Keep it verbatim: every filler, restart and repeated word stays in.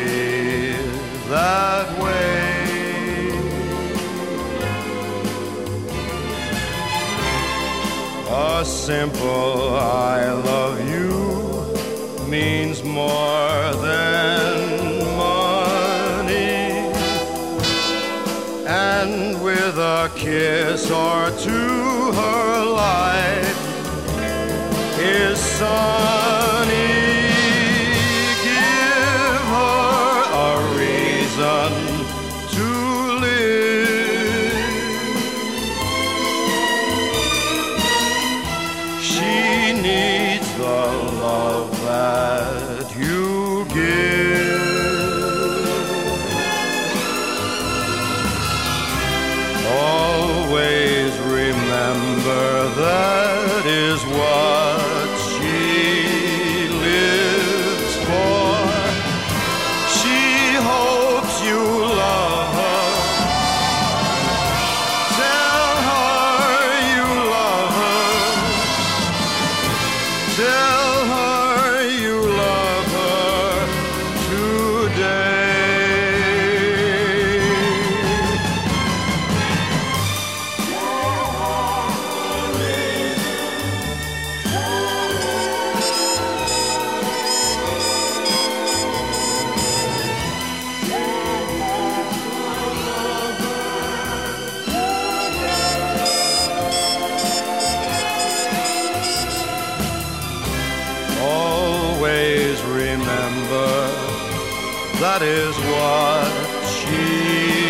that way. A simple I love you means more than money, and with a kiss or two her life is sunny. Give her a reason to live. She needs the love that you give. Always remember that is what she lives for. She hopes you love her. Tell her you love her. Tell her you love her today. Always remember that is what she